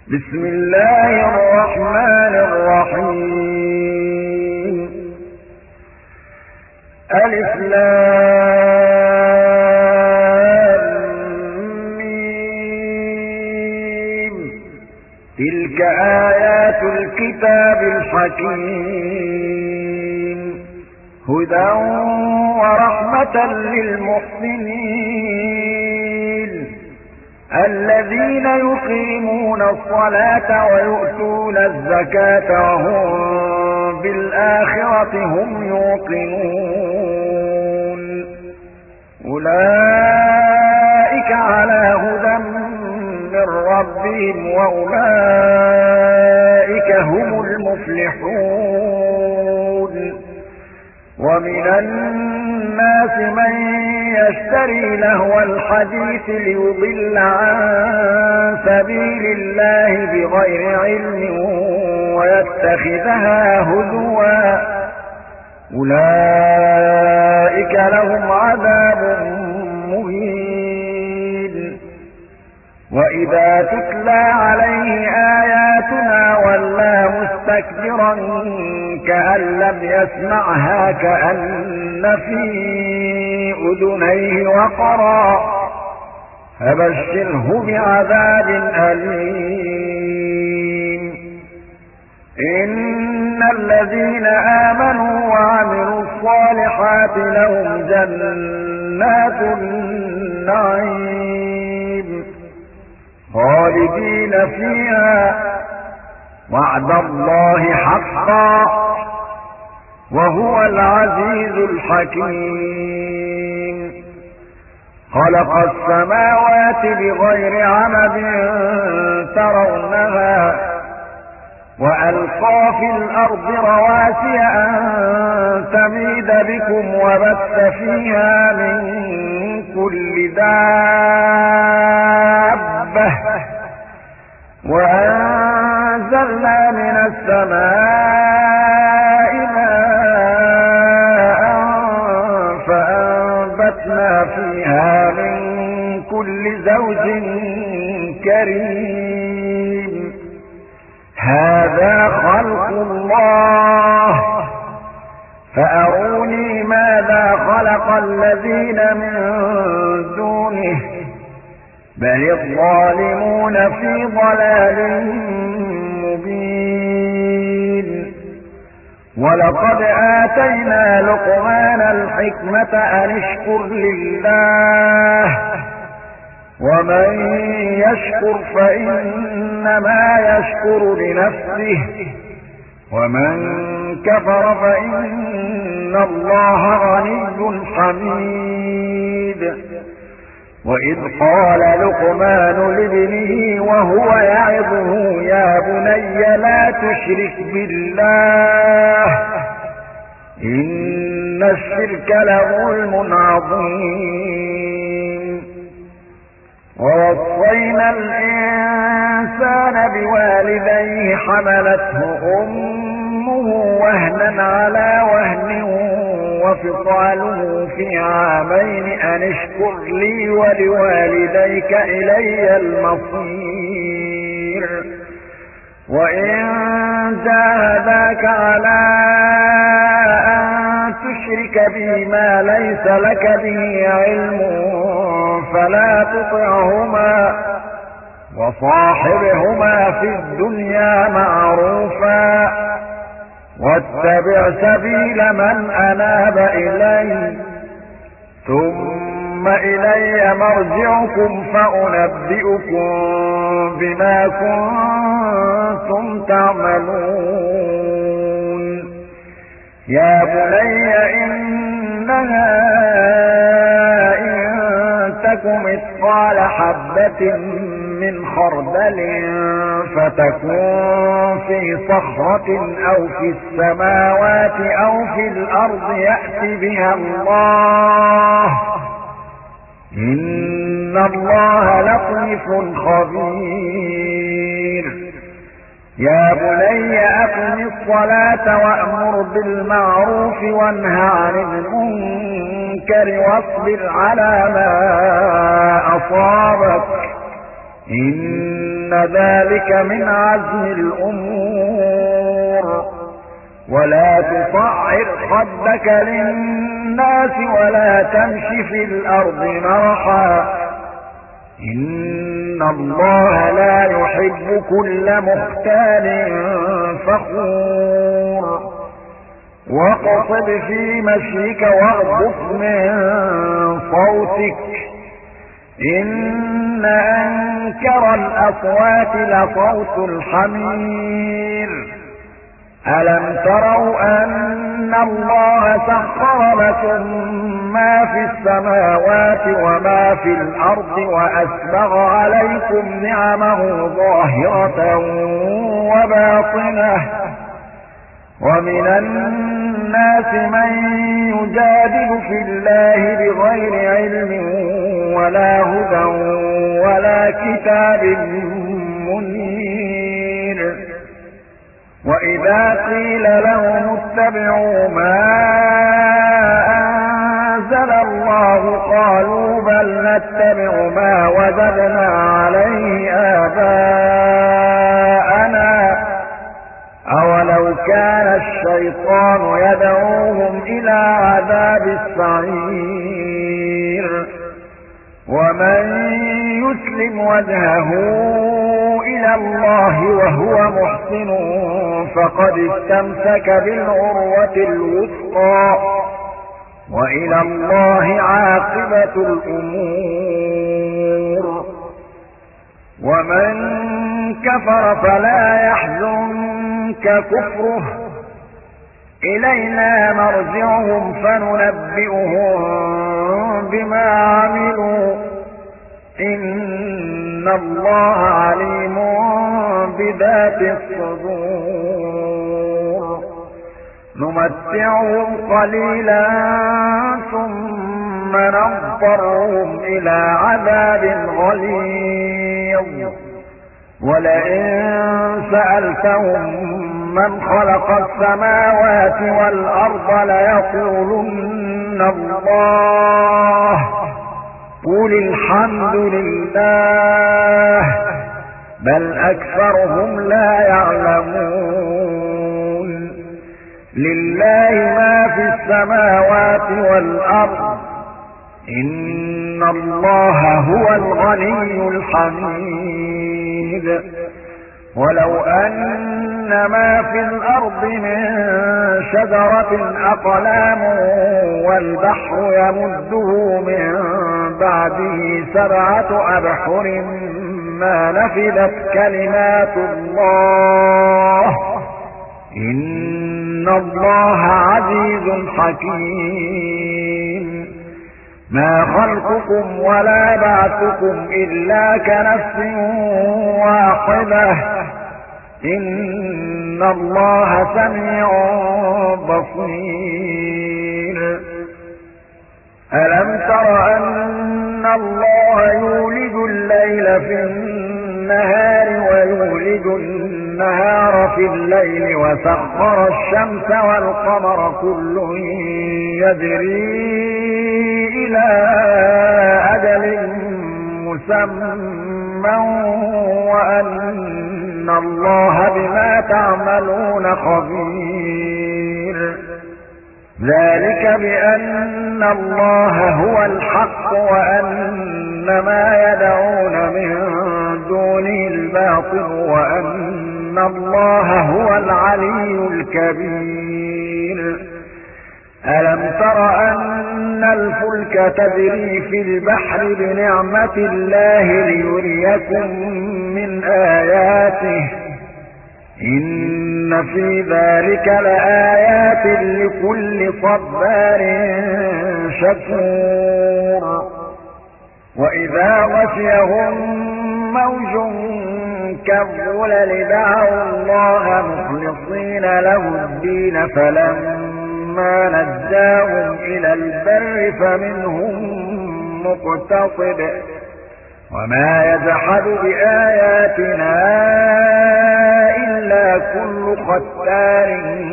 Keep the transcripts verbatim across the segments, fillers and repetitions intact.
بسم الله الرحمن الرحيم. ألف لام ميم. تلك آيات الكتاب الحكيم، هدى ورحمة للمحسنين الذين يقيمون الصلاة ويؤتون الزكاة وهم بالآخرة هم يوقنون. أولئك على هدى من ربهم وأولئك هم المفلحون. ومن الناس من يشتري لهو الحديث ليضل عن سبيل الله بغير علم ويتخذها هزوا، أولئك لهم عذاب مهين. وإذا تتلى عليه آياتنا ولى مستكبرا كأن لم يسمعها كأن في أذنيه وقرا، فبشره بعذاب أليم. إن الذين آمنوا وعملوا الصالحات لهم جنات النعيم خالدين فيها، وعد الله حقا وهو العزيز الحكيم. خلق السماوات بغير عمد ترونها وألقى في الأرض رواسي أن تميد بكم وبث فيها من كل دابة، وأنزلنا من السماء ماء فأنبتنا فيها من كل زوج كريم. هذا خلق الله، فأروني ماذا خلق الذين من دونه، بل الظالمون في ضلال مبين. ولقد آتينا لقمان الحكمة أن اشكر لله، ومن يشكر فإنما يشكر لنفسه، ومن كفر فإن الله غني حميد. وإذ قال لقمان لابنه وهو يعظه يا بني لا تشرك بالله إن الشرك لظلم عظيم. ووصينا الإنسان بوالديه حملته أمه وهنا على وهن وفصاله في عامين أن اشكر لي ولوالديك إلي المصير. وإن جاهداك على أن تشرك بي ما ليس لك به علم فلا تطعهما، وصاحبهما في الدنيا معروفا، واتبع سبيل من أناب إلي، ثم إلي مرجعكم فأنبئكم بما كنتم تعملون. يا بني إنها إن تك مثقال حبة من خردل فتكون في صخرة أو في السماوات أو في الأرض يأت بها الله، إن الله لطيف خبير. يا بني أقم الصلاة وأمر بالمعروف وانه عن المنكر واصبر على ما أصابك إن ذلك من عزم الأمور. ولا تصعر خدك للناس ولا تمش في الأرض مرحا إن الله لا يحب كل مختال فخور. واقصد في مشيك واغضض من صوتك إن أنكر الأصوات لصوت الحمير. ألم تروا أن الله سخر لكم ما في السماوات وما في الأرض وأسبغ عليكم نعمه ظاهرة وباطنة ومن الناس من يجادل في الله بغير علم ولا هدى ولا كتاب منير. وإذا قيل لهم اتبعوا ما أنزل الله قالوا بل نتبع ما وجدنا عليه آباءنا أولو كان الشيطان يدعوهم إلى عذاب السعير. ومن يسلم وجهه إلى الله وهو محسن فقد استمسك بالعروة الوثقى وإلى الله عاقبة الأمور. ومن كفر فلا يحزنك كفره إلينا مرجعهم فننبئهم بما عملوا إن الله عليم بذات الصدور. نمتعهم قليلا ثم نضطرهم إلى عذاب غليظ. ولئن سألتهم من خلق السماوات والأرض ليقولن الله قل الحمد لله بل أكثرهم لا يعلمون. لله ما في السماوات والأرض إن الله هو الغني الحميد. ولو أن ما في الأرض من شجرة أقلام والبحر يمده من بعده سبعة أبحر ما نفدت كلمات الله إن الله عزيز حكيم. ما خلقكم ولا بعثكم إلا كنفس واحدة إن الله سميع بصير. ألم تر أن الله يولج الليل في النهار ويولج النهار في الليل وسخر الشمس والقمر كل يجري إلى أجل مسمى وأن الله بما تعملون خبير. ذلك بأن الله هو الحق وأن ما يدعون من دونه الباطل وأن الله هو العلي الكبير. ألم تر أن الفلك تجري في البحر بنعمة الله ليريكم من آياته إن في ذلك لآيات لكل صبار شكور. وإذا غشيهم موج كالظلل دعوا الله مخلصين له الدين فلما نجاهم إلى البر فمنهم مقتصد وما يجحد بآياتنا إلا كل ختار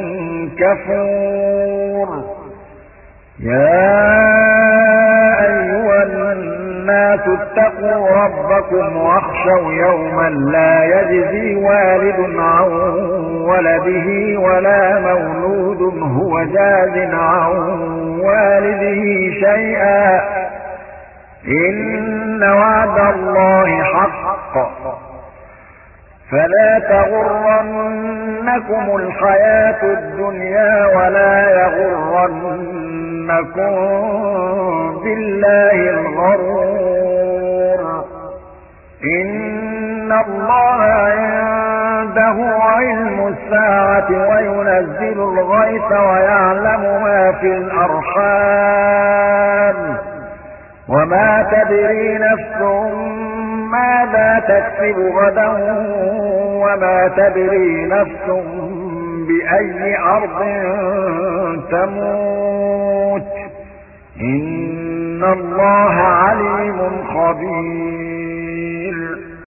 كفور. يا أيها الناس واتقوا ربكم واخشوا يوما لا يجزي والد عن ولده ولا مولود هو جاز عن والده شيئا إن وعد الله حق فلا تغرنكم الحياة الدنيا ولا يغرنكم بالله الغرور إن الله عنده علم الساعة وينزل الغيث ويعلم ما في الأرحام وما تدري نفس ماذا تكسب غدا وما تدري نفس بأي أرض تموت إن الله عليم خبير